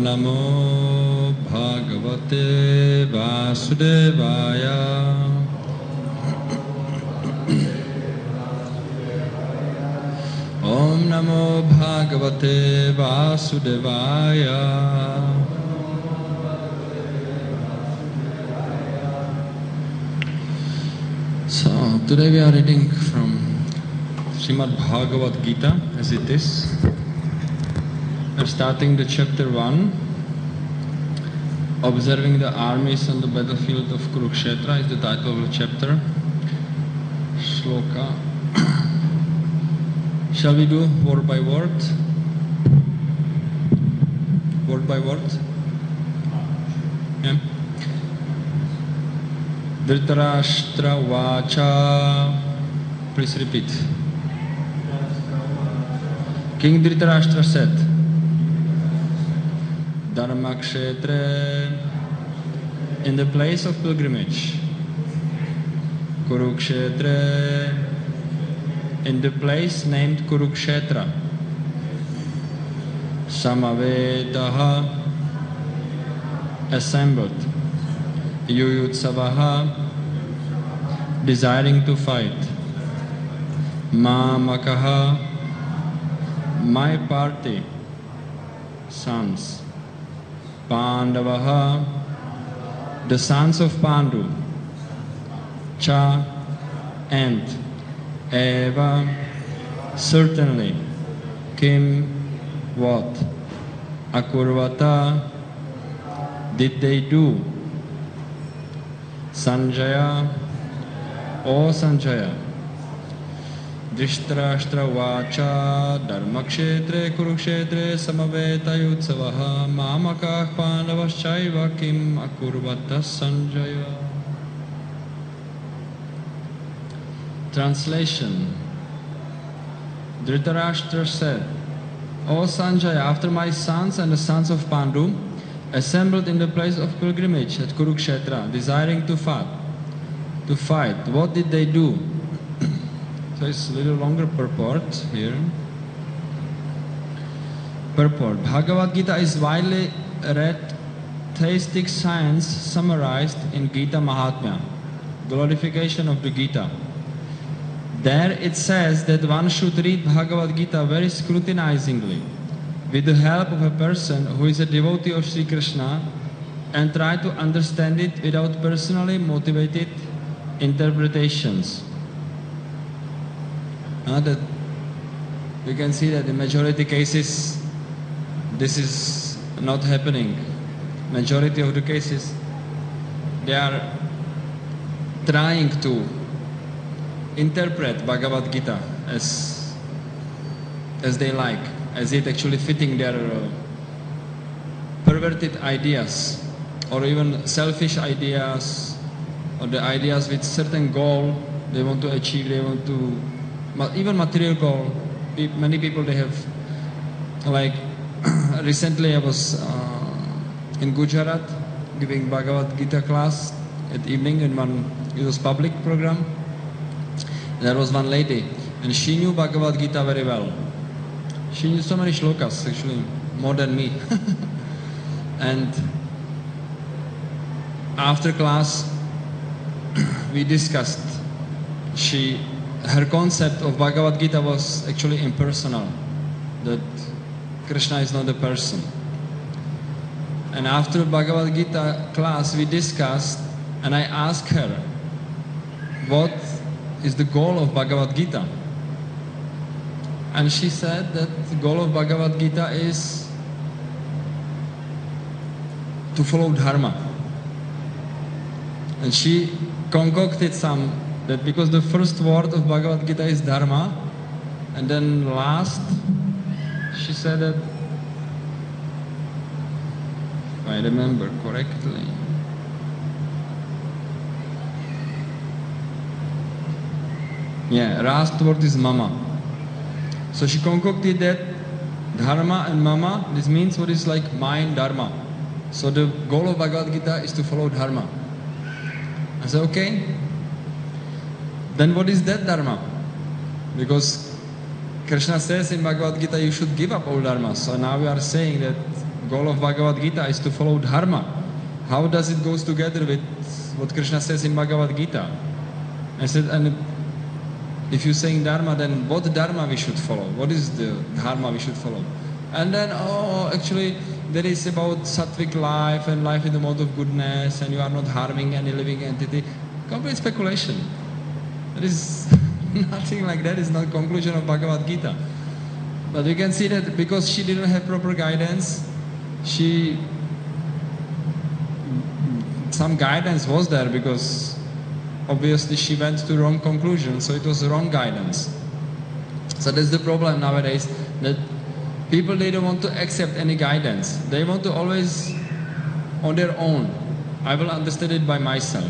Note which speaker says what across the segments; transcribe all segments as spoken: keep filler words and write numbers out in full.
Speaker 1: Namo Bhagavate Vasudevaya. Om Namo Bhagavate Vasudevaya. So, today we are reading from Srimad Bhagavad Gita as it is. We are starting the chapter one. Observing the armies on the battlefield of Kurukshetra is the title of the chapter. Shloka. Shall we do word by word? Word by word? Yeah. Dhritarashtra Vacha. Please repeat. King Dhritarashtra said, Dharmakshetra, in the place of pilgrimage, Kurukshetra, in the place named Kurukshetra, Samavetaha, assembled, Yuyutsavaha, desiring to fight, Mamakaha, my party, sons, Pandavaha, the sons of Pandu, Cha, and Eva, certainly, Kim, what, Akurvata, did they do, Sanjaya, O Sanjaya, Dhritarashtra Vacha, Dharmakshetre, Kurukshetre, Samaveta Yutsavaha, Mamakah Pandavaschaiva, Kim Akurvata Sanjaya. Translation. Dhritarashtra said, O Sanjaya, after my sons and the sons of Pandu assembled in the place of pilgrimage at Kurukshetra, desiring to fight, to fight, what did they do? So it's a little longer purport here. Purport. Bhagavad Gita is widely read theistic science summarized in Gita Mahatmya, glorification of the Gita. There it says that one should read Bhagavad Gita very scrutinizingly, with the help of a person who is a devotee of Sri Krishna, and try to understand it without personally motivated interpretations. Uh, that we can see that in majority cases this is not happening. Majority of the cases they are trying to interpret Bhagavad Gita as as they like, as it actually fitting their uh, perverted ideas or even selfish ideas or the ideas with certain goal they want to achieve, they want to even material goal. Many people they have, like recently I was uh, in Gujarat giving Bhagavad Gita class at evening in one, it was public program. There was one lady and she knew Bhagavad Gita very well. She knew so many shlokas, actually more than me. And after class we discussed. She Her concept of Bhagavad Gita was actually impersonal, that Krishna is not a person. And after Bhagavad Gita class we discussed and I asked her, what is the goal of Bhagavad Gita? And she said that the goal of Bhagavad Gita is to follow Dharma. And she concocted some, that because the first word of Bhagavad Gita is Dharma, and then last, she said that, if I remember correctly, yeah, last word is Mama. So she concocted that Dharma and Mama, this means what is like mind Dharma. So the goal of Bhagavad Gita is to follow Dharma. I said, okay. Then what is that Dharma? Because Krishna says in Bhagavad Gita, you should give up all Dharma. So now we are saying that goal of Bhagavad Gita is to follow dharma. How does it goes together with what Krishna says in Bhagavad Gita? I said, and if you're saying dharma, then what dharma we should follow? What is the dharma we should follow? And then, oh, actually, there is about sattvic life and life in the mode of goodness, and you are not harming any living entity. Complete speculation. There is nothing like that. It's not conclusion of Bhagavad Gita. But we can see that because she didn't have proper guidance, she some guidance was there because obviously she went to wrong conclusion, so it was wrong guidance. So that's the problem nowadays, that people, they don't want to accept any guidance. They want to always on their own. I will understand it by myself.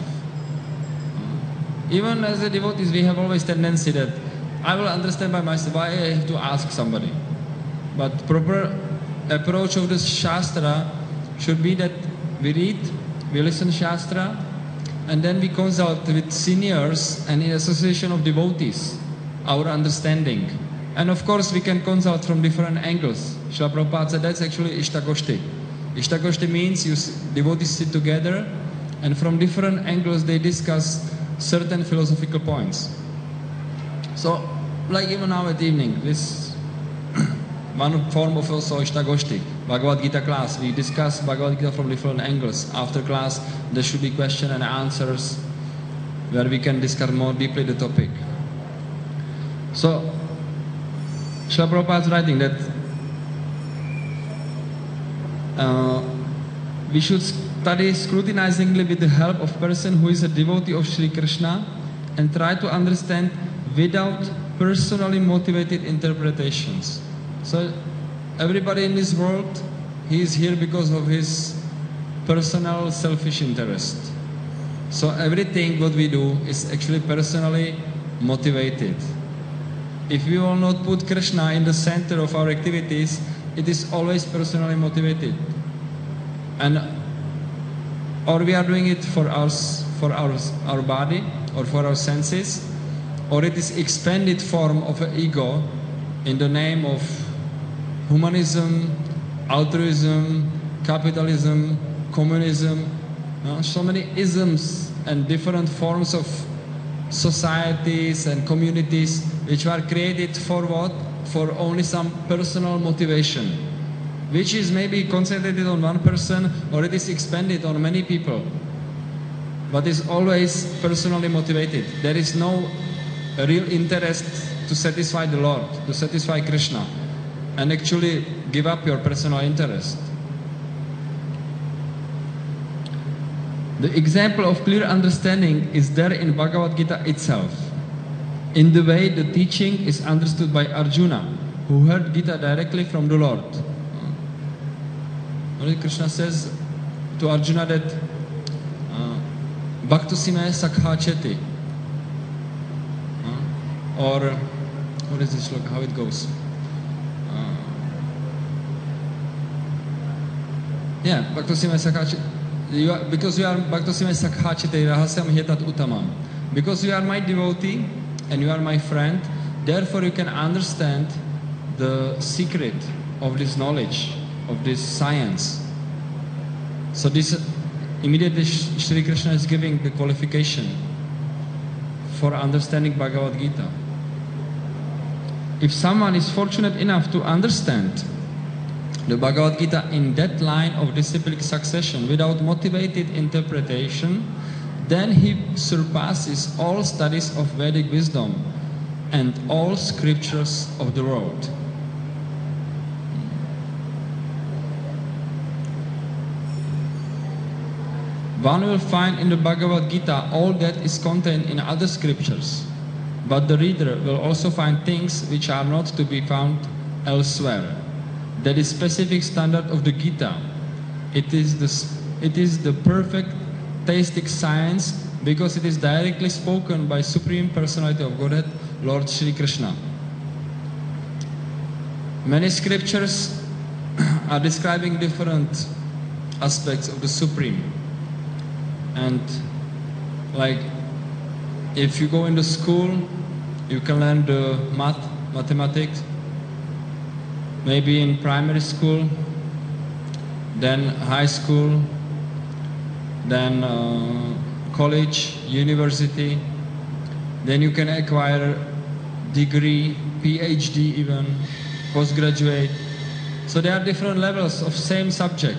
Speaker 1: Even as a devotees, we have always tendency that I will understand by myself. Why I have to ask somebody? But proper approach of the Shastra should be that we read, we listen Shastra, and then we consult with seniors and in association of devotees, our understanding. And of course we can consult from different angles. Srila Prabhupada said that's actually Ishtagoshti. Ishtagoshti means you devotees sit together and from different angles they discuss certain philosophical points. So, like even now at evening, this one form of also Ishtagoshti, Bhagavad Gita class, we discuss Bhagavad Gita from different angles. After class, there should be question and answers where we can discuss more deeply the topic. So, Srila Prabhupada is writing that uh, we should study scrutinizingly with the help of person who is a devotee of Sri Krishna and try to understand without personally motivated interpretations. So everybody in this world, he is here because of his personal selfish interest. So everything what we do is actually personally motivated. If we will not put Krishna in the center of our activities, it is always personally motivated. And or we are doing it for us, for our, our body or for our senses, or it is expanded form of an ego in the name of humanism, altruism, capitalism, communism, uh, so many isms and different forms of societies and communities which were created for what? For only some personal motivation, which is maybe concentrated on one person or it is expanded on many people, but is always personally motivated. There is no real interest to satisfy the Lord, to satisfy Krishna, and actually give up your personal interest. The example of clear understanding is there in Bhagavad Gita itself, in the way the teaching is understood by Arjuna, who heard Gita directly from the Lord. Lord Krishna says to Arjuna that uh, Bhaktasime Sakha Cheti, uh, or what is this? Look how it goes. Uh, yeah, Bhaktasime Sakha Cheti. You are, because you are Bhaktasime Sakha Cheti Rahasyam Hetat Uttamam. Because you are my devotee and you are my friend, therefore you can understand the secret of this knowledge, of this science. So this immediately Shri Krishna is giving the qualification for understanding Bhagavad Gita. If someone is fortunate enough to understand the Bhagavad Gita in that line of disciplic succession without motivated interpretation, then he surpasses all studies of Vedic wisdom and all scriptures of the world. One will find in the Bhagavad Gita all that is contained in other scriptures, but the reader will also find things which are not to be found elsewhere. That is specific standard of the Gita. It is the, it is the perfect theistic science because it is directly spoken by Supreme Personality of Godhead, Lord Shri Krishna. Many scriptures are describing different aspects of the Supreme. And like if you go into school, you can learn the math, mathematics. Maybe in primary school, then high school, then uh, college, university, then you can acquire degree, PhD even, postgraduate. So there are different levels of same subject.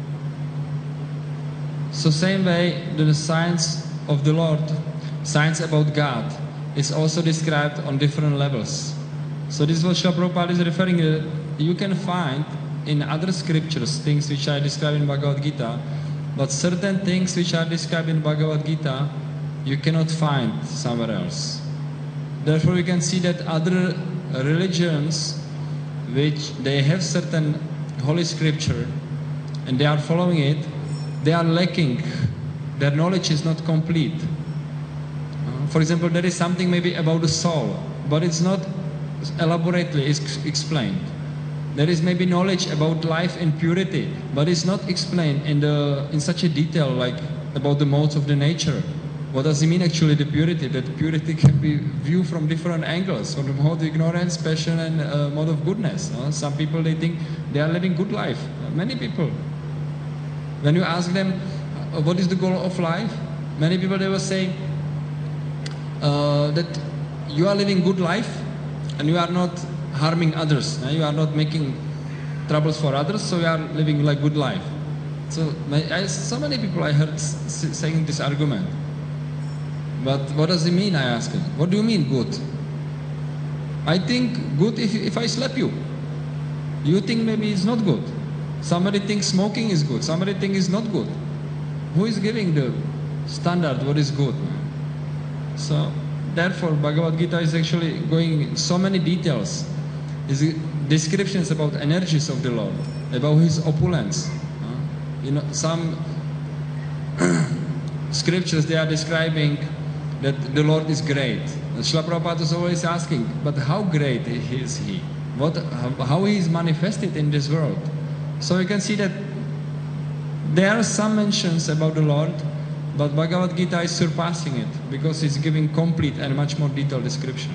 Speaker 1: So same way, the science of the Lord, science about God, is also described on different levels. So this is what Srila Prabhupada is referring to. You can find in other scriptures things which are described in Bhagavad Gita, but certain things which are described in Bhagavad Gita, you cannot find somewhere else. Therefore, we can see that other religions, which they have certain holy scripture, and they are following it, they are lacking. Their knowledge is not complete. Uh, for example, there is something maybe about the soul, but it's not elaborately ex- explained. There is maybe knowledge about life and purity, but it's not explained in the in such a detail like about the modes of the nature. What does it mean actually, the purity? That purity can be viewed from different angles, from the mode of ignorance, passion, and uh, mode of goodness. Uh, some people, they think they are living good life. Uh, many people. When you ask them, uh, what is the goal of life? Many people, they will say uh, that you are living good life and you are not harming others. Uh, you are not making troubles for others, so you are living like good life. So, I, so many people I heard s- saying this argument. But what does it mean, I ask him. What do you mean good? I think good if, if I slap you. You think maybe it's not good. Somebody thinks smoking is good. Somebody thinks it's not good. Who is giving the standard what is good? So therefore Bhagavad Gita is actually going in so many details. It's descriptions about energies of the Lord, about His opulence. You know, some scriptures, they are describing that the Lord is great. Srila Prabhupada is always asking, but how great is He? What, how He is manifested in this world? So you can see that there are some mentions about the Lord, but Bhagavad Gita is surpassing it because it's giving complete and much more detailed description.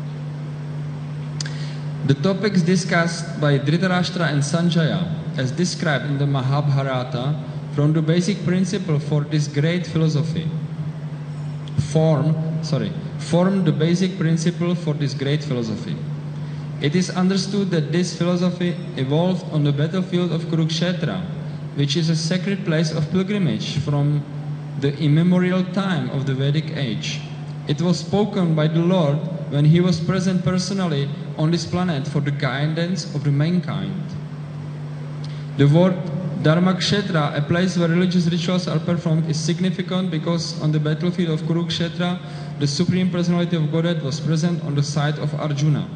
Speaker 1: The topics discussed by Dhritarashtra and Sanjaya, as described in the Mahabharata, from the basic principle for this great philosophy, form, sorry, form the basic principle for this great philosophy. It is understood that this philosophy evolved on the battlefield of Kurukshetra, which is a sacred place of pilgrimage from the immemorial time of the Vedic age. It was spoken by the Lord when He was present personally on this planet for the guidance of the mankind. The word Dharmakshetra, a place where religious rituals are performed, is significant because on the battlefield of Kurukshetra, the Supreme Personality of Godhead was present on the side of Arjuna.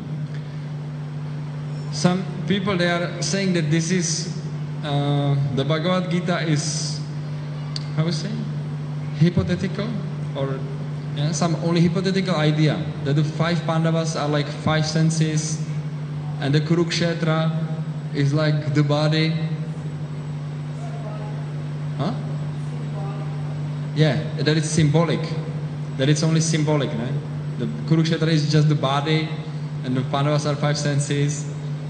Speaker 1: Some people, they are saying that this is, uh, the Bhagavad Gita is, how we say, hypothetical, or yeah, some only hypothetical idea, that the five Pandavas are like five senses, and the Kurukshetra is like the body. Huh? Yeah, that it's symbolic, that it's only symbolic, right? The Kurukshetra is just the body, and the Pandavas are five senses.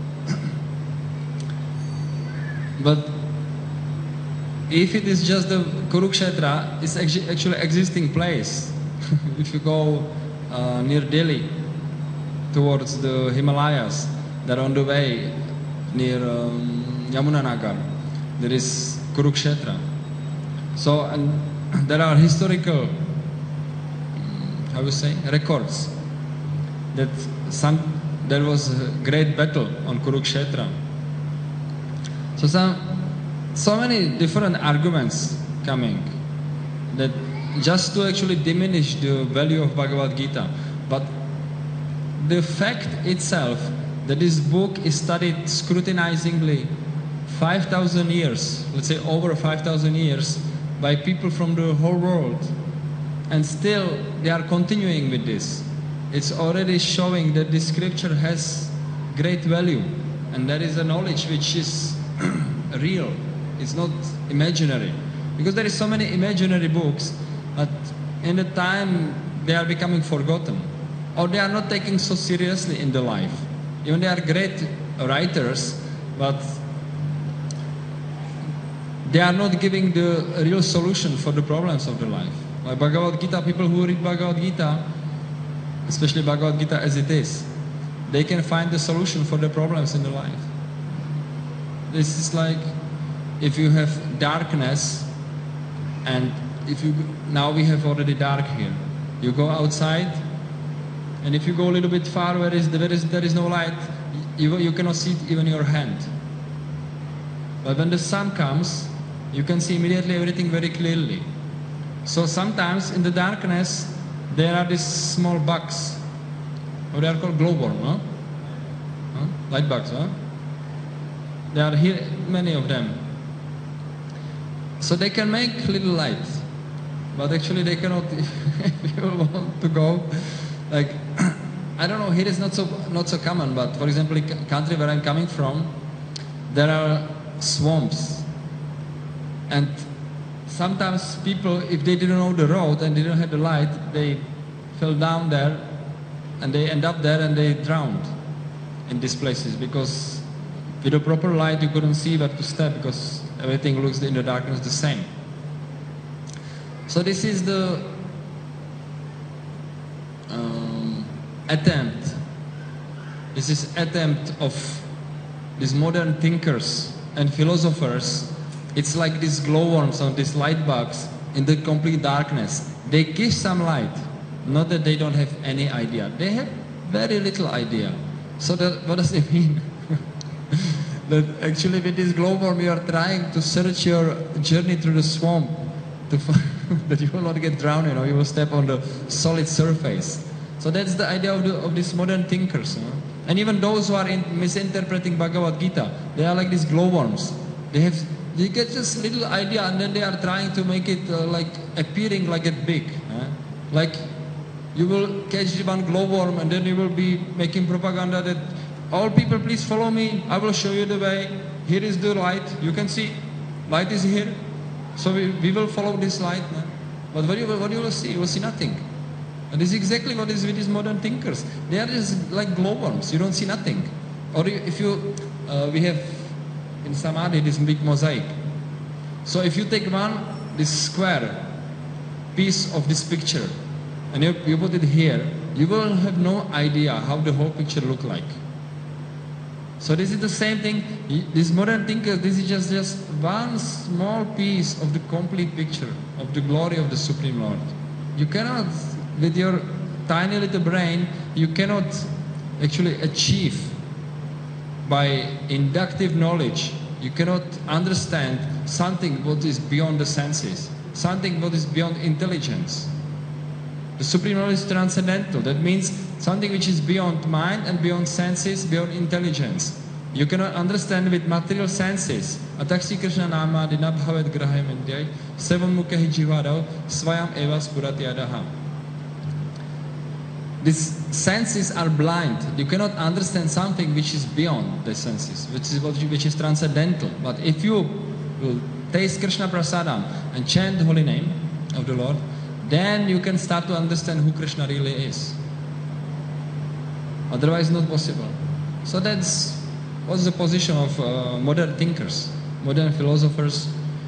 Speaker 1: But if it is just the Kurukshetra, it's actually existing place. If you go uh, near Delhi, towards the Himalayas, that on the way near um, Yamunanagar, there is Kurukshetra. So, and there are historical, how you say, records that some there was a great battle on Kurukshetra. So some, so many different arguments coming that just to actually diminish the value of Bhagavad Gita. But the fact itself that this book is studied scrutinizingly five thousand years, let's say over five thousand years, by people from the whole world, and still they are continuing with this. It's already showing that this scripture has great value, and there is a knowledge which is real. It's not imaginary. Because there is so many imaginary books, but in the time they are becoming forgotten, or they are not taken so seriously in the life. Even they are great writers, but they are not giving the real solution for the problems of the life. Like Bhagavad Gita, people who read Bhagavad Gita, especially Bhagavad Gita as it is, they can find the solution for the problems in the life. This is like if you have darkness, and if you now we have already dark here. You go outside, and if you go a little bit far where is there is there is no light, you you cannot see even your hand. But when the sun comes, you can see immediately everything very clearly. So sometimes in the darkness there are these small bugs. Or they are called glowworm, huh? Huh? Light bugs, huh? There are here many of them. So they can make little light, but actually they cannot. If you want to go, like I don't know, here is not so not so common. But for example, in the country where I'm coming from, there are swamps, and sometimes people, if they didn't know the road and didn't have the light, they fell down there, and they end up there and they drowned in these places because with a proper light you couldn't see where to step because everything looks in the darkness the same. So this is the um, attempt. This is attempt of these modern thinkers and philosophers. It's like these glowworms or these light bugs in the complete darkness. They give some light, not that they don't have any idea. They have very little idea. So that, what does it mean? That actually with this glowworm you are trying to search your journey through the swamp to that you will not get drowned, you know, you will step on the solid surface. So that's the idea of, the, of these modern thinkers. You know? And even those who are in, misinterpreting Bhagavad Gita, they are like these glowworms. They have, they get just little idea and then they are trying to make it uh, like appearing like it big. Huh? Like you will catch one glowworm and then you will be making propaganda that all people please follow me, I will show you the way. Here is the light, you can see, light is here. So we, we will follow this light. Huh? But what you, will, what you will see, you will see nothing. And this is exactly what is with these modern thinkers. They are just like glowworms, you don't see nothing. Or if you, uh, we have in Samadhi this big mosaic. So if you take one, this square piece of this picture, and you, you put it here, you will have no idea how the whole picture look like. So this is the same thing, these modern thinkers, this is just, just one small piece of the complete picture of the glory of the Supreme Lord. You cannot, with your tiny little brain, you cannot actually achieve by inductive knowledge, you cannot understand something what is beyond the senses, something what is beyond intelligence. The Supreme Lord is transcendental. That means something which is beyond mind and beyond senses, beyond intelligence. You cannot understand with material senses. Ataksi Krishna nama dina bhavet graham indyai sevam mukhi jivadav swayam eva spuratiyadaha. These senses are blind. You cannot understand something which is beyond the senses, which is what which is transcendental. But if you will taste Krishna prasadam and chant the holy name of the Lord, then you can start to understand who Krishna really is. Otherwise, not possible. So that's what's the position of uh, modern thinkers, modern philosophers.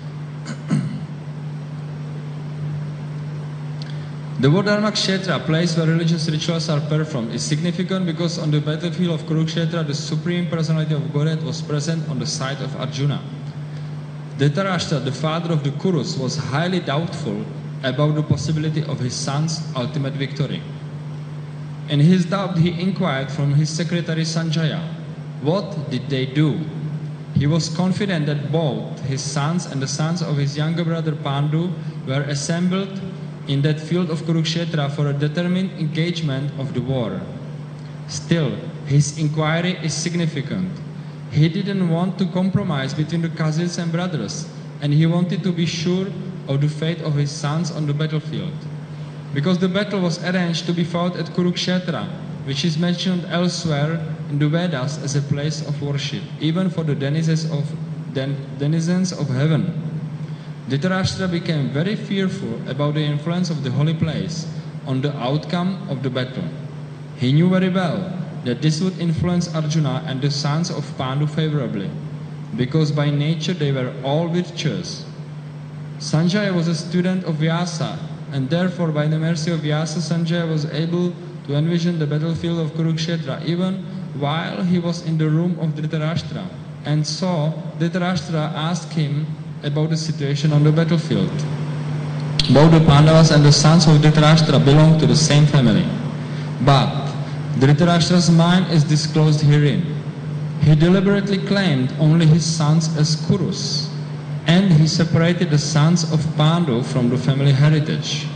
Speaker 1: The word Dharma Kshetra, place where religious rituals are performed, is significant because on the battlefield of Kurukshetra, the Supreme Personality of Godhead was present on the side of Arjuna. Dhritarashtra, the father of the Kurus, was highly doubtful about the possibility of his son's ultimate victory. In his doubt, he inquired from his secretary Sanjaya, what did they do? He was confident that both his sons and the sons of his younger brother Pandu were assembled in that field of Kurukshetra for a determined engagement of the war. Still, his inquiry is significant. He didn't want to compromise between the cousins and brothers, and he wanted to be sure of the fate of his sons on the battlefield. Because the battle was arranged to be fought at Kurukshetra, which is mentioned elsewhere in the Vedas as a place of worship, even for the denizens of, den, denizens of heaven. Dhritarashtra became very fearful about the influence of the holy place on the outcome of the battle. He knew very well that this would influence Arjuna and the sons of Pandu favorably. because by nature they were all virtuous. Sanjaya was a student of Vyasa, and therefore by the mercy of Vyasa, Sanjaya was able to envision the battlefield of Kurukshetra even while he was in the room of Dhritarashtra. And so Dhritarashtra asked him about the situation on the battlefield. Both the Pandavas and the sons of Dhritarashtra belong to the same family. But Dhritarashtra's mind is disclosed herein. He deliberately claimed only his sons as Kurus, and he separated the sons of Pandu from the family heritage.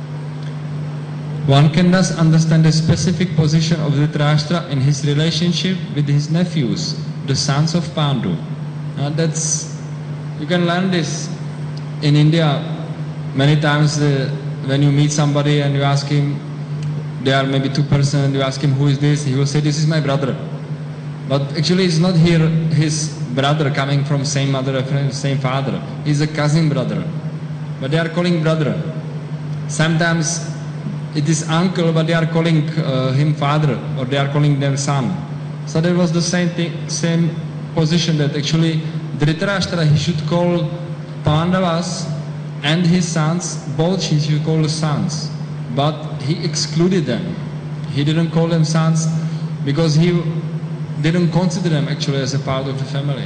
Speaker 1: One can thus understand the specific position of Dhritarashtra in his relationship with his nephews, the sons of Pandu. Now that's, you can learn this in India. Many times uh, when you meet somebody and you ask him, there are maybe two persons, and you ask him who is this, he will say this is my brother. But actually it's not here his brother coming from same mother, same father. He's a cousin brother. But they are calling brother. Sometimes it is uncle, but they are calling uh, him father, or they are calling them son. So there was the same thing, same position that actually Dhritarashtra, he should call Pandavas and his sons, both he should call sons. But he excluded them. He didn't call them sons because he didn't consider them actually as a part of the family.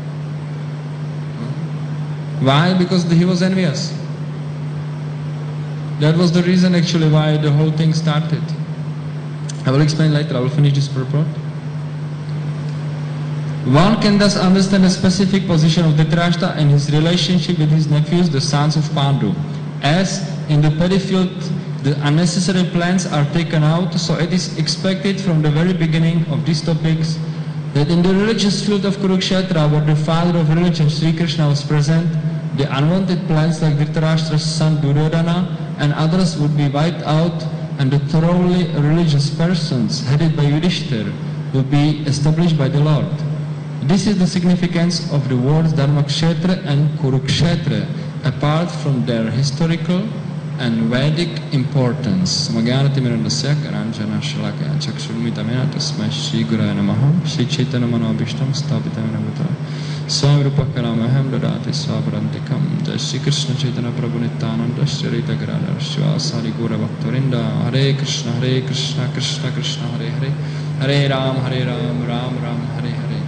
Speaker 1: Why? Because he was envious. That was the reason actually why the whole thing started. I will explain later, I will finish this purport. One can thus understand the specific position of Dhritarashtra and his relationship with his nephews, the sons of Pandu. As in the paddy field the unnecessary plants are taken out, so it is expected from the very beginning of these topics that in the religious field of Kurukshetra, where the father of religion, Sri Krishna, was present, the unwanted plants like Dhritarashtra's son Duryodhana and others would be wiped out, and the thoroughly religious persons headed by Yudhishthir would be established by the Lord. This is the significance of the words Dharmakshetra and Kurukshetra, apart from their historical and Vedic importance. Magyanati Mirandasya Karanjana Shalaka Chakshurmitamena Tasmai Shri Guraya Namaha Shri Chaitanya Manobhishtam Sthapitamena Bhuta Swam Rupakaramaham Dadati Swaparantikam Jai Shri Krishna Chaitanya Prabhu Nityananda Shri Rita Gadadhara Srivasadi Gaura Bhaktarinda Hare Krishna Hare Krishna Krishna Krishna Hare Hare Hare Ram Hare Ram Ram Ram Hare Hare.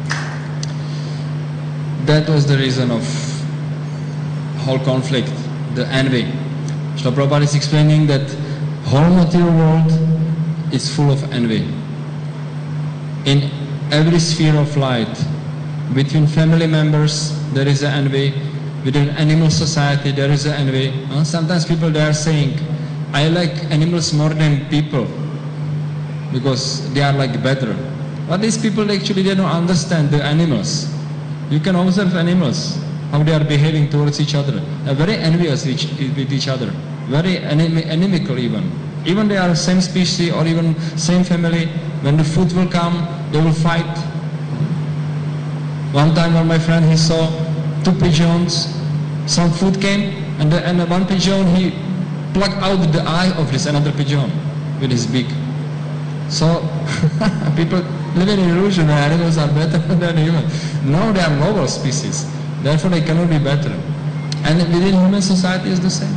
Speaker 1: That was the reason of whole conflict, the envy. Srila Prabhupada is explaining that whole material world is full of envy. In every sphere of life, between family members there is an envy, within animal society there is an envy. Uh, sometimes people they are saying, I like animals more than people because they are like better. But these people actually they don't understand the animals. You can observe animals, how they are behaving towards each other. They are very envious each, with each other, very anim inimical even. Even they are same species or even same family, when the food will come, they will fight. One time when my friend, he saw two pigeons, some food came, and, the, and the one pigeon, he plucked out the eye of this another pigeon with his beak. So, people live in illusion that animals are better than humans. No, they are noble species. Therefore, they cannot be better. And within human society is the same.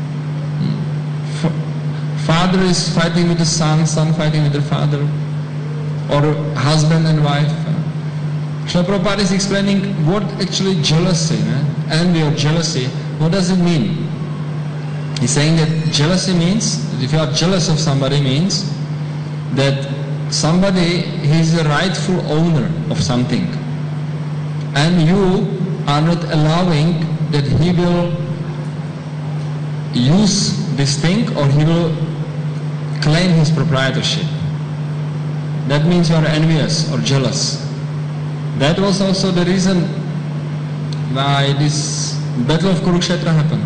Speaker 1: Father is fighting with the son, son fighting with the father, or husband and wife. Srila Prabhupada is explaining what actually jealousy, eh? envy or jealousy, what does it mean? He's saying that jealousy means, if you are jealous of somebody, means that somebody is the rightful owner of something, and you are not allowing that he will use this thing or he will claim his proprietorship. That means you are envious or jealous. That was also the reason why this battle of Kurukshetra happened.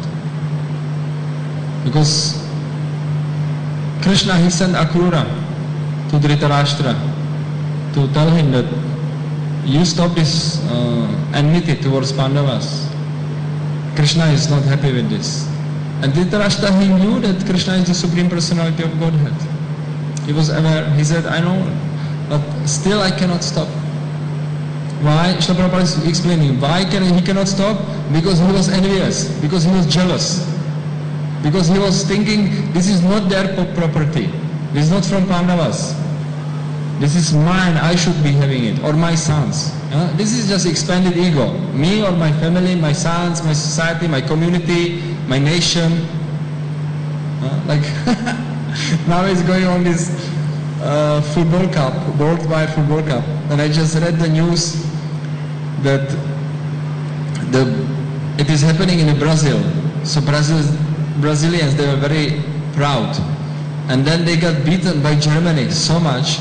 Speaker 1: Because Krishna, he sent Akrura to Dhritarashtra to tell him that you stop this uh, enmity towards Pandavas. Krishna is not happy with this. And Dhritarashtra, he knew that Krishna is the Supreme Personality of Godhead. He was aware, he said, I know, but still I cannot stop. Why? Srila Prabhupada is explaining. Why can he cannot stop? Because he was envious. Because he was jealous. Because he was thinking, this is not their property. This is not from Pandavas. This is mine, I should be having it. Or my sons. Uh, this is just expanded ego. Me or my family, my sons, my society, my community, my nation. Uh, like now it's going on this uh, football cup, worldwide football cup. And I just read the news that the it is happening in Brazil. So Brazil, Brazilians, they were very proud. And then they got beaten by Germany so much.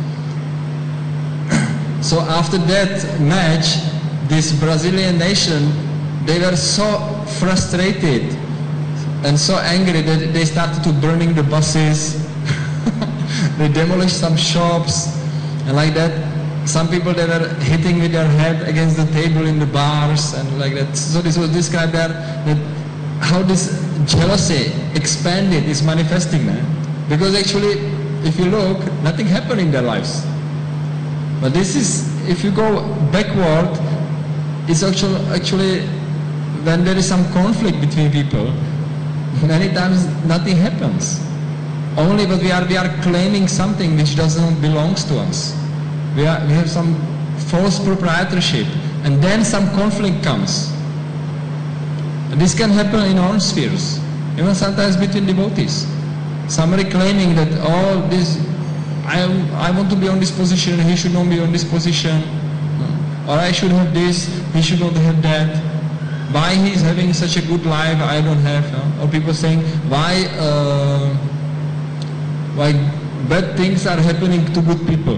Speaker 1: So after that match, this Brazilian nation, they were so frustrated and so angry that they started to burning the buses. They demolished some shops and like that. Some people, they were hitting with their head against the table in the bars and like that. So this was described there, that how this jealousy expanded is manifesting, man. Because actually, if you look, nothing happened in their lives. But this is, if you go backward, it's actually, actually when there is some conflict between people, many times nothing happens. Only but we are we are claiming something which doesn't belong to us. We are we have some false proprietorship, and then some conflict comes. And this can happen in all spheres, even sometimes between devotees. Somebody claiming that, oh, this I I want to be on this position, he should not be on this position, or I should have this, he should not have that. Why he is having such a good life, I don't have. No? Or people saying, why uh, why bad things are happening to good people.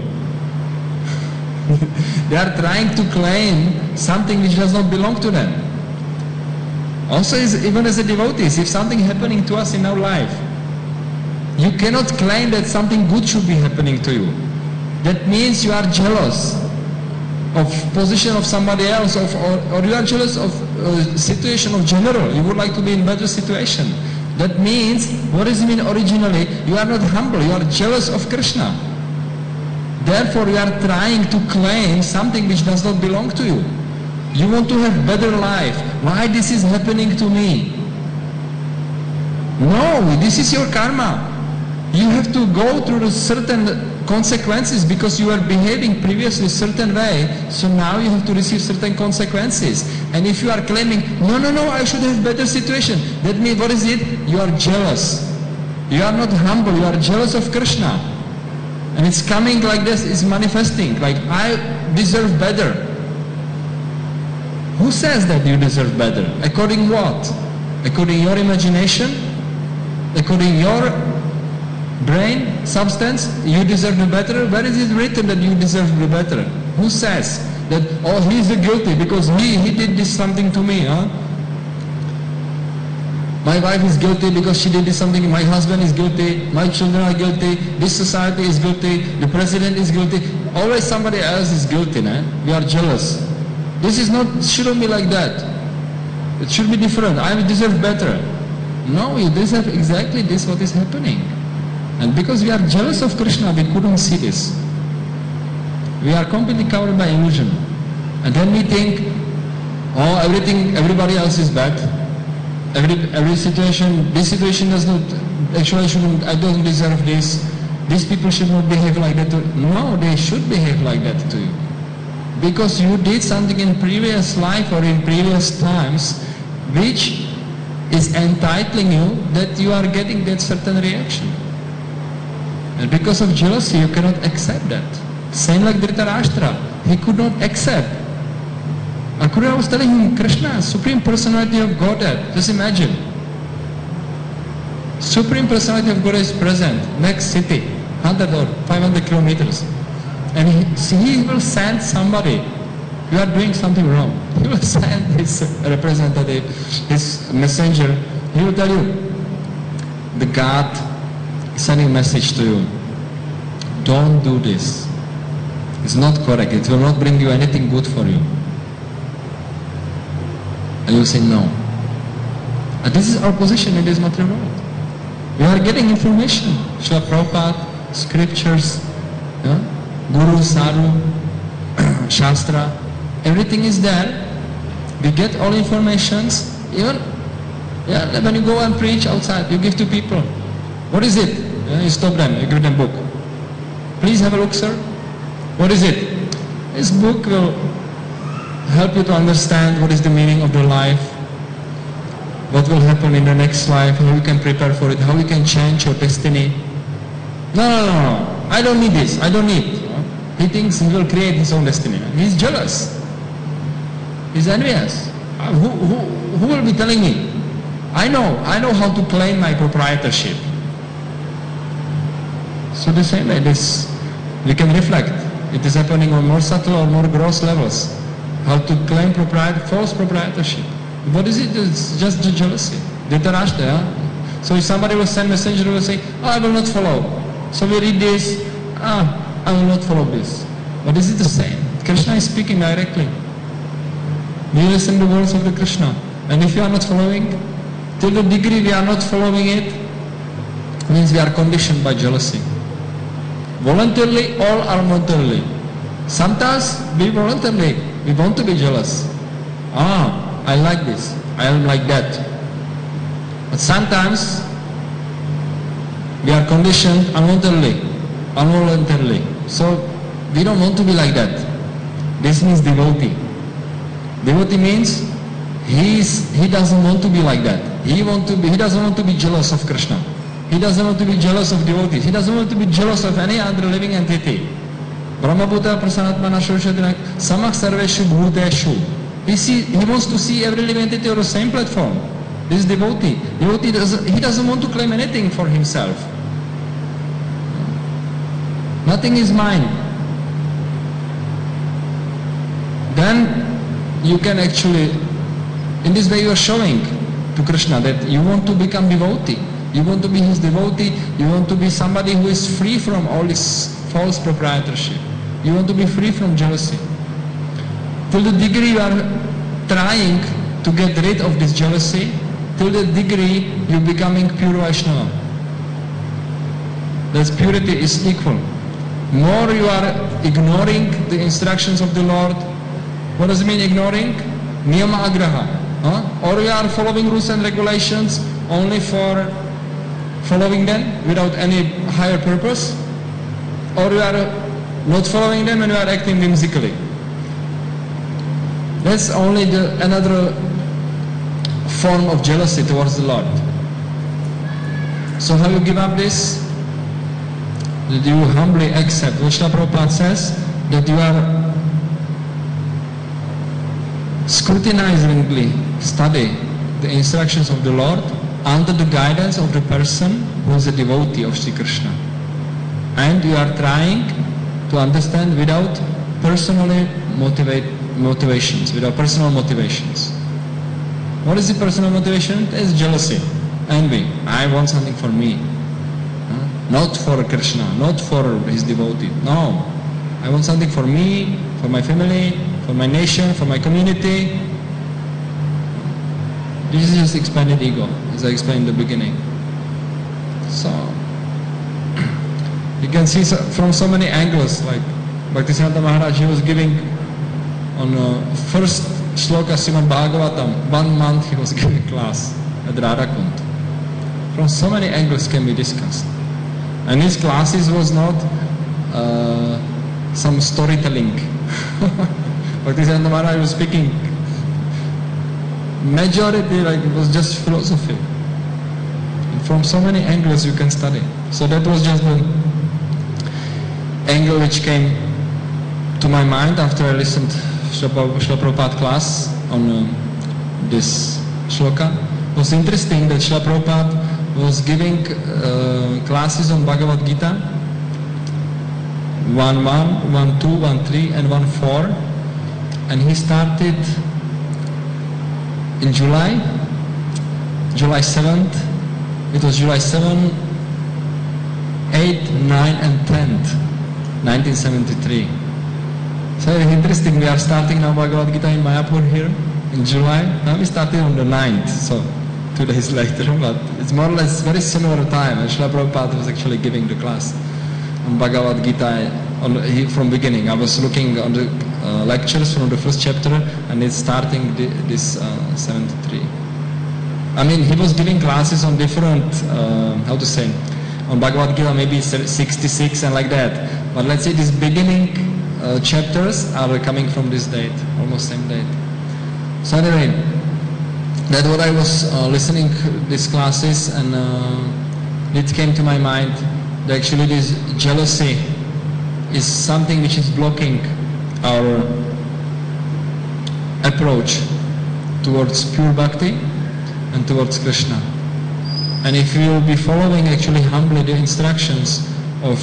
Speaker 1: They are trying to claim something which does not belong to them. Also, is, even as a devotees, if something happening to us in our life, you cannot claim that something good should be happening to you. That means you are jealous of position of somebody else, of, or, or you are jealous of uh, situation of general. You would like to be in better situation. That means, what does it mean originally? You are not humble, you are jealous of Krishna. Therefore, you are trying to claim something which does not belong to you. You want to have better life. Why this is happening to me? No, this is your karma. You have to go through certain consequences because you are behaving previously a certain way, so now you have to receive certain consequences. And if you are claiming, no, no, no, I should have better situation, that means what is it? You are jealous. You are not humble, you are jealous of Krishna. And it's coming like this, it's manifesting, like I deserve better. Who says that you deserve better? According what? According your imagination? According your brain substance, you deserve the better? Where is it written that you deserve the better? Who says that, oh, he is the guilty because he, he did this something to me, huh? My wife is guilty because she did this something, my husband is guilty, my children are guilty, this society is guilty, the president is guilty. Always somebody else is guilty, man. We are jealous. This is not, shouldn't be like that. It should be different. I deserve better. No, you deserve exactly this what is happening. And because we are jealous of Krishna, we couldn't see this. We are completely covered by illusion. And then we think, oh, everything, everybody else is bad. Every every situation, this situation does not, actually I shouldn't, I don't deserve this. These people should not behave like that to, no, they should behave like that to you. Because you did something in previous life or in previous times which is entitling you that you are getting that certain reaction. And because of jealousy, you cannot accept that. Same like Dhritarashtra, he could not accept. Akrura was telling him, Krishna, Supreme Personality of Godhead, just imagine. Supreme Personality of Godhead is present, next city, one hundred or five hundred kilometers. And he, he will send somebody, you are doing something wrong. He will send his representative, his messenger, he will tell you, the God is sending a message to you. Don't do this. It's not correct. It will not bring you anything good for you. And you say no. And this is our position in this material world. We are getting information. Srila Prabhupada, scriptures, yeah? Guru, Sadhu, Shastra, everything is there. We get all informations. Even yeah, when you go and preach outside, you give to people. What is it? Yeah, you stop them, you give them book. Please have a look, sir. What is it? This book will help you to understand what is the meaning of the life, what will happen in the next life, how you can prepare for it, how you can change your destiny. No, no, no, no. I don't need this. I don't need. He thinks he will create his own destiny. He's jealous. He's envious. Uh, who, who, who will be telling me? I know. I know how to claim my proprietorship. So the same way, this we can reflect. It is happening on more subtle or more gross levels. How to claim propriet- false proprietorship. What is it? It's just the jealousy. Dhritarashtra, yeah? So if somebody will send messenger, will say, oh, I will not follow. So we read this, ah, I will not follow this. But is it the same? Krishna is speaking directly. We listen to the words of the Krishna. And if you are not following, till the degree we are not following it, means we are conditioned by jealousy. Voluntarily or unvoluntarily. Sometimes we voluntarily, we want to be jealous. Ah, I like this, I am like that. But sometimes we are conditioned unvoluntarily, involuntarily. So we don't want to be like that. This means devotee. Devotee means he is, he doesn't want to be like that. He want to be. He doesn't want to be jealous of Krishna. He doesn't want to be jealous of devotees. He doesn't want to be jealous of any other living entity. Brahmabhuta Prasanatmana Shoshadina Samach Sarveshu Bhuteshu. He see. He wants to see every living entity on the same platform. This is devotee. Devotee doesn't. He doesn't want to claim anything for himself. Nothing is mine. Then you can actually, in this way you are showing to Krishna that you want to become devotee. You want to be his devotee. You want to be somebody who is free from all this false proprietorship. You want to be free from jealousy. Till the degree you are trying to get rid of this jealousy, till the degree you're becoming pure Vaishnava. That purity is equal. More you are ignoring the instructions of the Lord. What does it mean ignoring? Niyama agraha. Huh? Or you are following rules and regulations only for following them without any higher purpose. Or you are not following them and you are acting whimsically. That's only the, another form of jealousy towards the Lord. So how you give up this? That you humbly accept. Srila Prabhupada says that you are scrutinizingly study the instructions of the Lord under the guidance of the person who is a devotee of Sri Krishna. And you are trying to understand without personally motivate, motivations, without personal motivations. What is the personal motivation? It is jealousy, envy. I want something for me. Not for Krishna, not for his devotee. No. I want something for me, for my family, for my nation, for my community. This is just expanded ego, as I explained in the beginning. So, you can see so, from so many angles, like Bhaktisiddhanta Maharaj, he was giving on uh, first shloka Srimad Bhagavatam, one month he was giving class at Radhakund. From so many angles can be discussed. And his classes was not uh, some storytelling. Bhaktisiddhanta Maharaj was speaking. Majority, like, it was just philosophy. And from so many angles you can study. So that was just the angle which came to my mind after I listened to Srila Prabhupada class on uh, this shloka. It was interesting that Srila Prabhupada was giving uh, classes on Bhagavad Gita, one one, one two, one three, and one four, and he started in July, July seventh. It was July seventh, eighth, ninth, and tenth, nineteen seventy-three. So it's interesting. We are starting now Bhagavad Gita in Mayapur here in July. Now we started on the ninth. So. Two days later, but it's more or less very similar time. And Srila Prabhupada was actually giving the class on Bhagavad Gita on, he, from beginning. I was looking on the uh, lectures from the first chapter, and it's starting the, this uh, seventy-three. I mean, he was giving classes on different, uh, how to say, on Bhagavad Gita maybe sixty-six and like that. But let's say these beginning uh, chapters are coming from this date, almost same date. So anyway, that's what I was uh, listening these classes, and uh, it came to my mind that actually this jealousy is something which is blocking our approach towards pure bhakti and towards Krishna. And if you will be following actually humbly the instructions of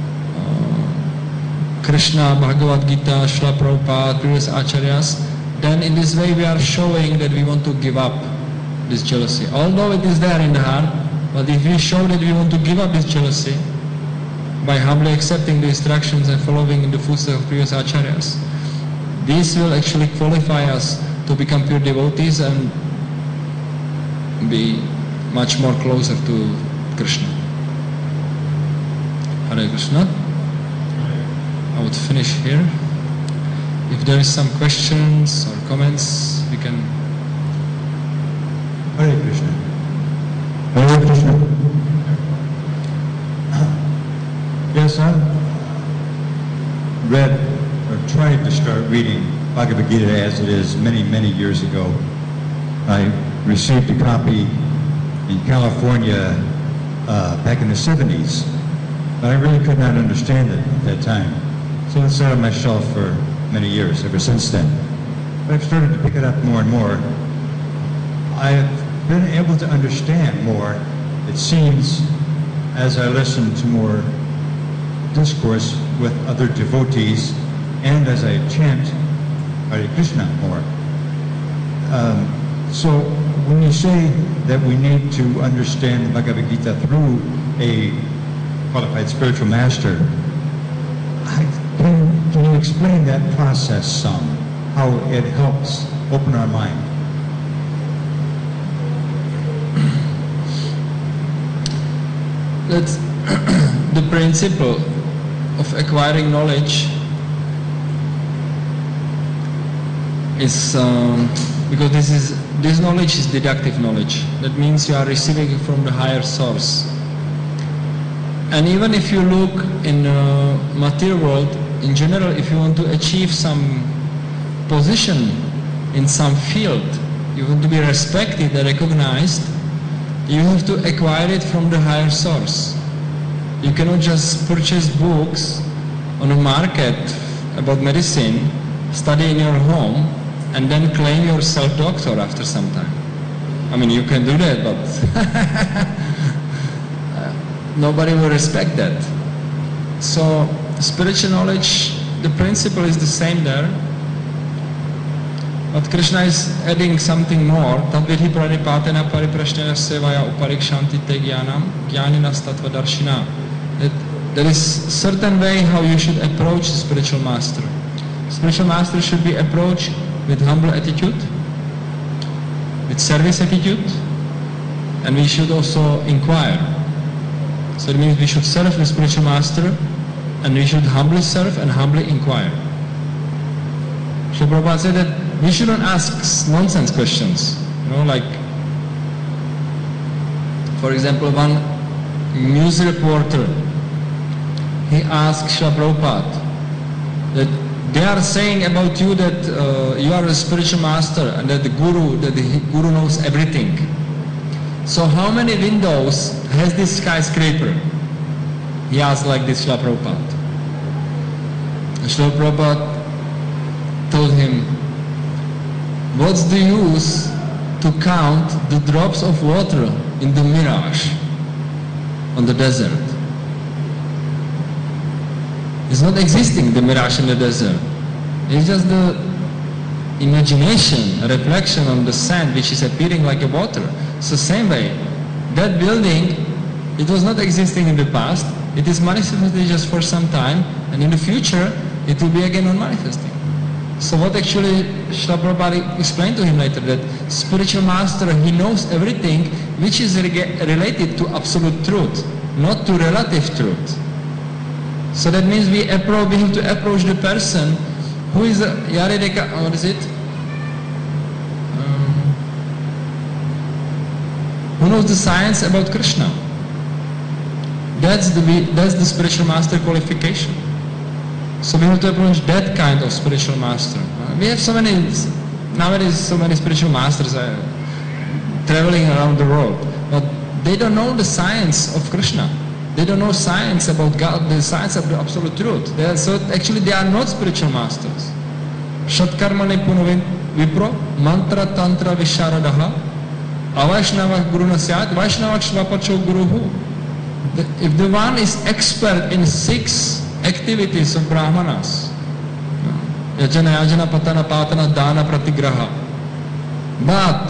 Speaker 1: uh, Krishna, Bhagavad Gita, Srila Prabhupada, previous acharyas, then in this way we are showing that we want to give up this jealousy. Although it is there in the heart, but if we show that we want to give up this jealousy by humbly accepting the instructions and following in the footsteps of previous acharyas, this will actually qualify us to become pure devotees and be much more closer to Krishna. Hare Krishna. I would finish here. If there is some questions or comments, we can.
Speaker 2: Hare Krishna. Hare Krishna. Yes, I read or tried to start reading Bhagavad Gita as it is many, many years ago. I received a copy in California uh, back in the seventies, but I really could not understand it at that time. So it sat on my shelf for many years, ever since then. But I've started to pick it up more and more. I've been able to understand more, it seems, as I listen to more discourse with other devotees and as I chant Hare Krishna more. Um, so when you say that we need to understand the Bhagavad Gita through a qualified spiritual master, I, can, can you explain that process some? How it helps open our mind?
Speaker 1: That's the principle of acquiring knowledge is um, because this is this knowledge is deductive knowledge. That means you are receiving it from the higher source. And even if you look in the material world, in general, if you want to achieve some position in some field, you want to be respected and recognized, you have to acquire it from the higher source. You cannot just purchase books on a market about medicine, study in your home, and then claim yourself doctor after some time. I mean, you can do that, but nobody will respect that. So spiritual knowledge, the principle is the same there, but Krishna is adding something more. Tadvidhi pranipatena pariprashnena sevaya uparikshanti te jnanam jnaninas tattva darshina. That there is certain way how you should approach the spiritual master. Spiritual master should be approached with humble attitude, with service attitude, and we should also inquire. So it means we should serve the spiritual master, and we should humbly serve and humbly inquire. Srila Prabhupada said that we shouldn't ask nonsense questions. You know, like, for example, one news reporter, he asked Srila Prabhupada that they are saying about you that uh, you are a spiritual master and that the guru, that the guru knows everything. So how many windows has this skyscraper? He asked like this Srila Prabhupada. Srila Prabhupada told him, what's the use to count the drops of water in the mirage on the desert? It's not existing, the mirage in the desert. It's just the imagination, a reflection on the sand which is appearing like a water. So same way, that building, it was not existing in the past, it is manifested just for some time, and in the future, it will be again non-manifesting. So what actually Srila Prabhupada explained to him later, that spiritual master, he knows everything which is related to absolute truth, not to relative truth. So that means we, approach, we have to approach the person who is uh, Yare Deka, what is it? Um, who knows the science about Krishna? That's the, that's the spiritual master qualification. So we have to approach that kind of spiritual master. Uh, we have so many, nowadays so many spiritual masters are traveling around the world, but they don't know the science of Krishna. They don't know science about God, the science of the absolute truth. They are, so actually they are not spiritual masters. Shatkarmane puno vipro, mantra tantra visharadaha, avaishnava guruna syat, vaishnava shvapacho guruhu. If the one is expert in six activities of Brahmanas, yajana, yajana, patana, patana, dana, pratigraha, but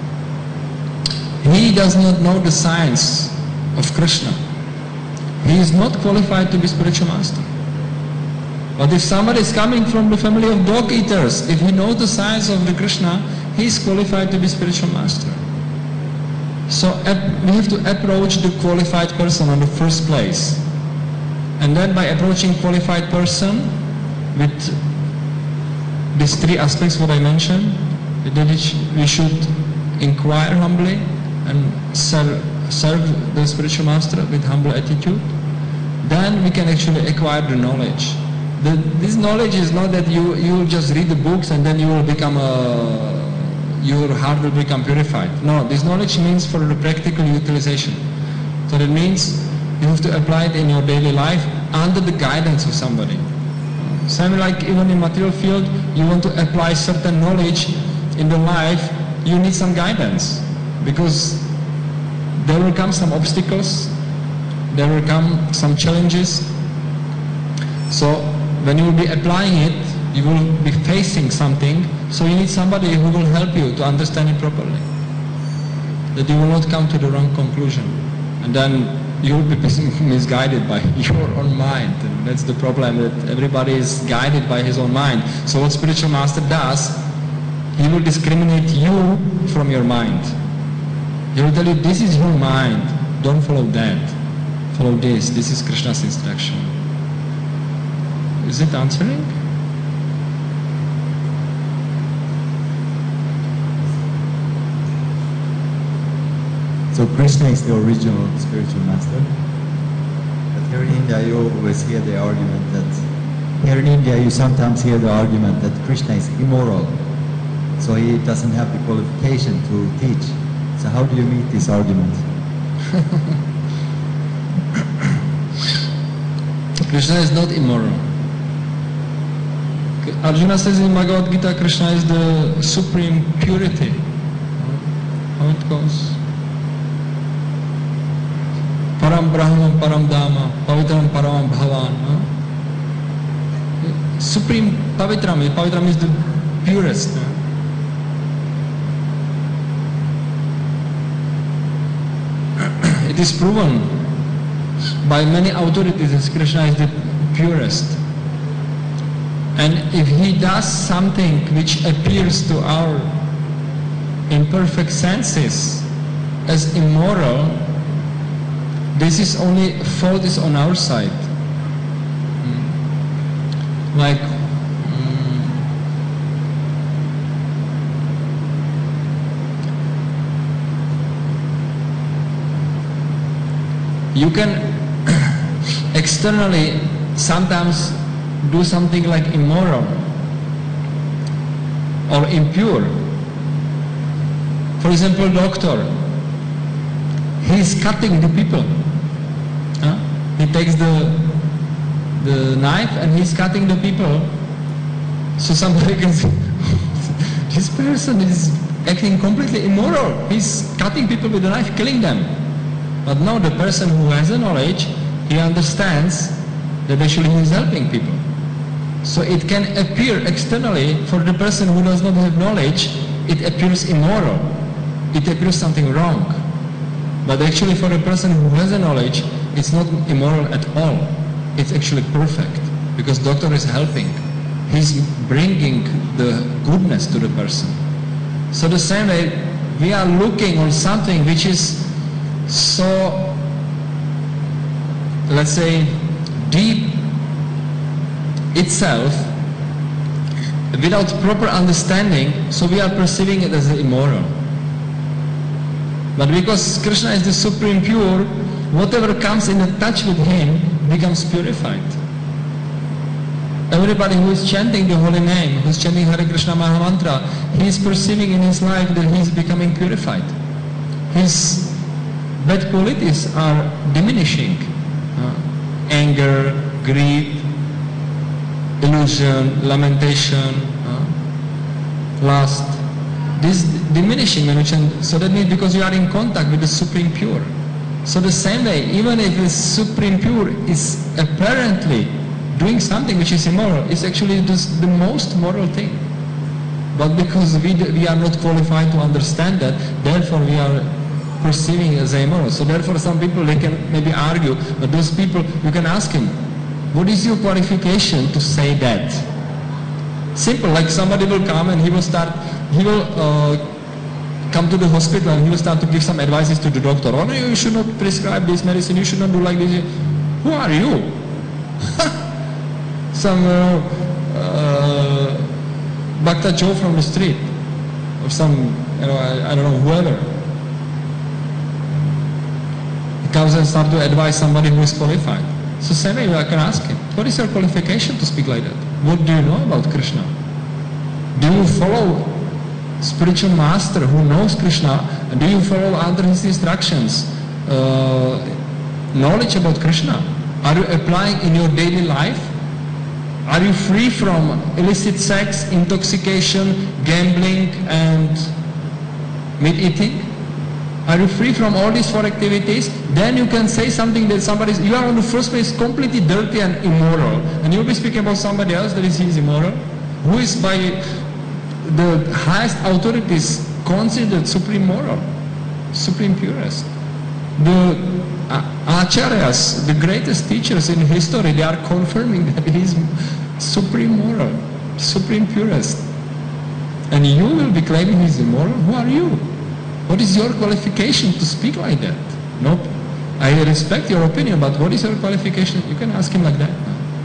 Speaker 1: he does not know the science of Krishna, he is not qualified to be spiritual master. But if somebody is coming from the family of dog eaters, if he knows the science of the Krishna, he is qualified to be spiritual master. So we have to approach the qualified person on the first place. And then by approaching qualified person with these three aspects what I mentioned, that we should inquire humbly and serve, serve the spiritual master with humble attitude, then we can actually acquire the knowledge. The, this knowledge is not that you, you will just read the books and then you will become a your heart will become purified. No, this knowledge means for the practical utilization. So that means you have to apply it in your daily life under the guidance of somebody. Same like even in material field, you want to apply certain knowledge in the life, you need some guidance. Because there will come some obstacles, there will come some challenges. So when you will be applying it, you will be facing something, so you need somebody who will help you to understand it properly. That you will not come to the wrong conclusion. And then you will be misguided by your own mind. And that's the problem, that everybody is guided by his own mind. So what spiritual master does, he will discriminate you from your mind. He will tell you, this is your mind, don't follow that. Follow this, this is Krishna's instruction. Is it answering?
Speaker 2: So Krishna is the original spiritual master. But here in India you always hear the argument that, here in India you sometimes hear the argument that Krishna is immoral. So he doesn't have the qualification to teach. So how do you meet this argument?
Speaker 1: Krishna is not immoral. Arjuna says in Bhagavad Gita, Krishna is the supreme purity. How it goes? Param Brahma, Param Dhamma, Pavitram Param Bhavan. Huh? Supreme Pavitram, Pavitram is the purest. Huh? It is proven by many authorities that Krishna is the purest. And if he does something which appears to our imperfect senses as immoral, this is only fault is on our side. Mm. Like mm, you can externally sometimes do something like immoral or impure. For example, doctor, he is cutting the people. Huh? He takes the the knife and he's cutting the people. So somebody can say, this person is acting completely immoral. He's cutting people with a knife, killing them. But now the person who has the knowledge, he understands that actually he is helping people. So it can appear externally for the person who does not have knowledge, it appears immoral. It appears something wrong. But actually for a person who has a knowledge, it's not immoral at all. It's actually perfect. Because doctor is helping. He's bringing the goodness to the person. So the same way, we are looking on something which is so, let's say, deep itself, without proper understanding, so we are perceiving it as immoral. But because Krishna is the supreme pure, whatever comes in touch with him becomes purified. Everybody who is chanting the holy name, who is chanting Hare Krishna Maha Mantra, he is perceiving in his life that he is becoming purified. His bad qualities are diminishing. Uh, anger, greed, illusion, lamentation, uh, lust. This is diminishing when you chant. So that means because you are in contact with the Supreme Pure. So the same way, even if the Supreme Pure is apparently doing something which is immoral, it's actually just the most moral thing. But because we, we are not qualified to understand that, therefore we are perceiving it as immoral. So therefore some people, they can maybe argue, but those people, you can ask him, what is your qualification to say that? Simple, like somebody will come and he will start, he will uh, come to the hospital and he will start to give some advices to the doctor. Oh, no, you should not prescribe this medicine, you should not do like this. Who are you? Some uh, uh, Bhakta Joe from the street, or some, you know, I, I don't know, whoever. He comes and starts to advise somebody who is qualified. So same way I can ask him, what is your qualification to speak like that? What do you know about Krishna? Do you follow spiritual master who knows Krishna? And do you follow under his instructions uh, knowledge about Krishna? Are you applying in your daily life? Are you free from illicit sex, intoxication, gambling and meat eating? Are you free from all these four activities? Then you can say something that somebody is, you are on the first place completely dirty and immoral. And you'll be speaking about somebody else that is, he is immoral. Who is by the highest authorities considered supreme moral, supreme purest. The uh, acharyas, the greatest teachers in history, they are confirming that he is supreme moral, supreme purest. And you will be claiming he is immoral? Who are you? What is your qualification to speak like that? Nope. I respect your opinion, but what is your qualification? You can ask him like that.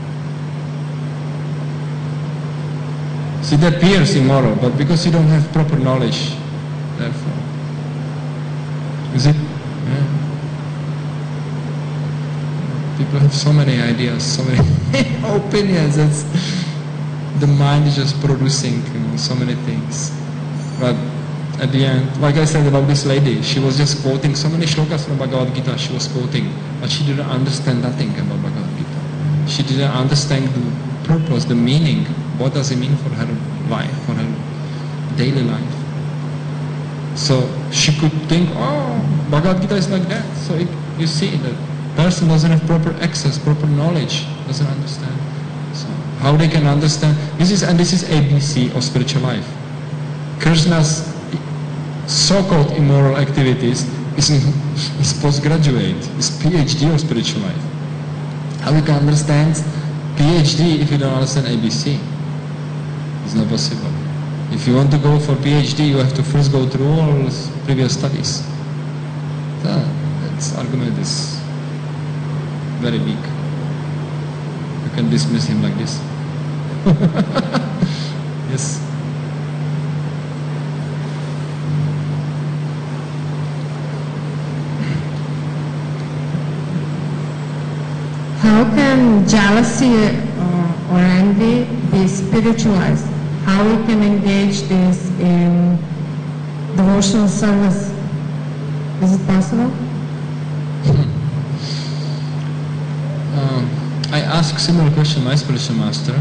Speaker 1: See, that appears immoral, but because you don't have proper knowledge, therefore. Is it? Yeah. People have so many ideas, so many opinions. It's, the mind is just producing so many things. But at the end, like I said about this lady, she was just quoting so many shlokas from Bhagavad Gita, she was quoting, but she didn't understand nothing about Bhagavad Gita. She didn't understand the purpose, the meaning, what does it mean for her life, for her daily life. So she could think, oh, Bhagavad Gita is like that. So it, you see that person doesn't have proper access, proper knowledge, doesn't understand. So how they can understand, this is, and this is A B C of spiritual life. Krishna's so-called immoral activities is, is postgraduate, is PhD of spiritual life. How you can understand PhD if you don't understand A B C? It's not possible. If you want to go for PhD, you have to first go through all previous studies. So, that argument is very big. You can dismiss him like this. Yes.
Speaker 3: How can jealousy uh, or envy be spiritualized? How we can engage this in devotional service? Is it possible?
Speaker 1: Uh, I asked similar question my spiritual master.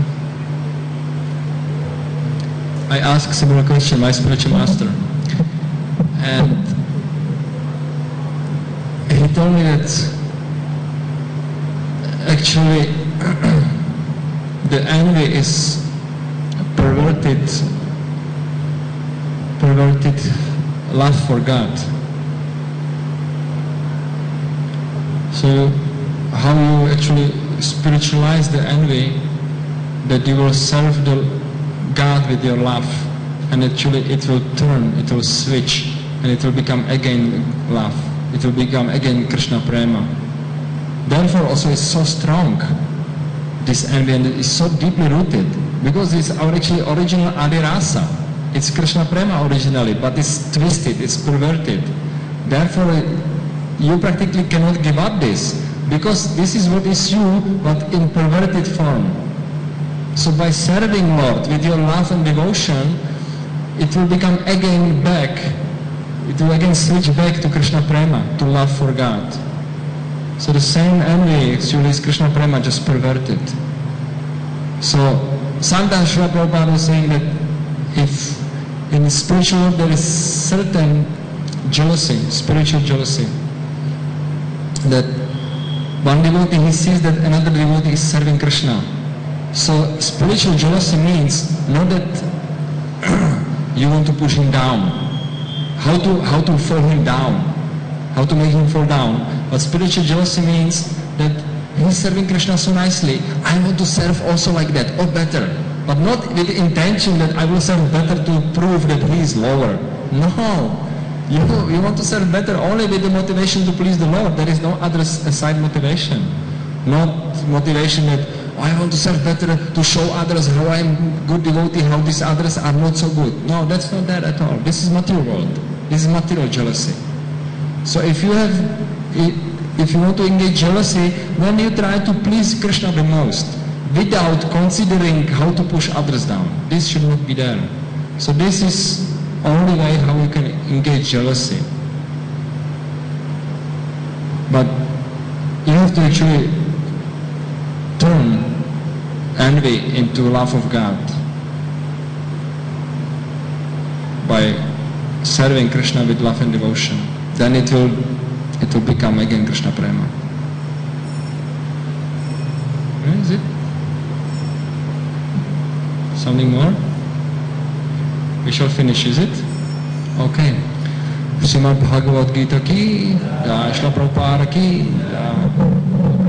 Speaker 1: I asked similar question my spiritual master, and he told me that actually the envy is perverted, perverted love for God. So how you actually spiritualize the envy, that you will serve the God with your love, and actually it will turn, it will switch, and it will become again love. It will become again Krishna Prema. Therefore also it's so strong, this envy, and it is so deeply rooted Because it's our actually original Adirasa. It's Krishna Prema originally, but it's twisted, it's perverted. Therefore, you practically cannot give up this, because this is what is you, but in perverted form. So by serving Lord with your love and devotion, it will become again back, it will again switch back to Krishna Prema, to love for God. So the same envy actually is Krishna Prema, just perverted. So sometimes Srila Prabhupada was saying that if in the spiritual world there is certain jealousy, spiritual jealousy, that one devotee, he sees that another devotee is serving Krishna. So spiritual jealousy means not that you want to push him down, how to how to fall him down, how to make him fall down. But spiritual jealousy means that he's serving Krishna so nicely, I want to serve also like that, or better. But not with the intention that I will serve better to prove that he is lower. No. You, you want to serve better only with the motivation to please the Lord. There is no other aside motivation. Not motivation that, oh, I want to serve better to show others how I am good devotee, how these others are not so good. No, that's not that at all. This is material world. This is material jealousy. So if you have, if you want to engage jealousy, then you try to please Krishna the most, without considering how to push others down. This should not be there. So this is only way how you can engage jealousy. But you have to actually turn envy into love of God by serving Krishna with love and devotion. Then it will it will become again Krishna Prema. Where is it? Something more? We shall finish, is it? Okay. Srimad Bhagavad Gita ki, Jai Srila Prabhupada ki, Jai.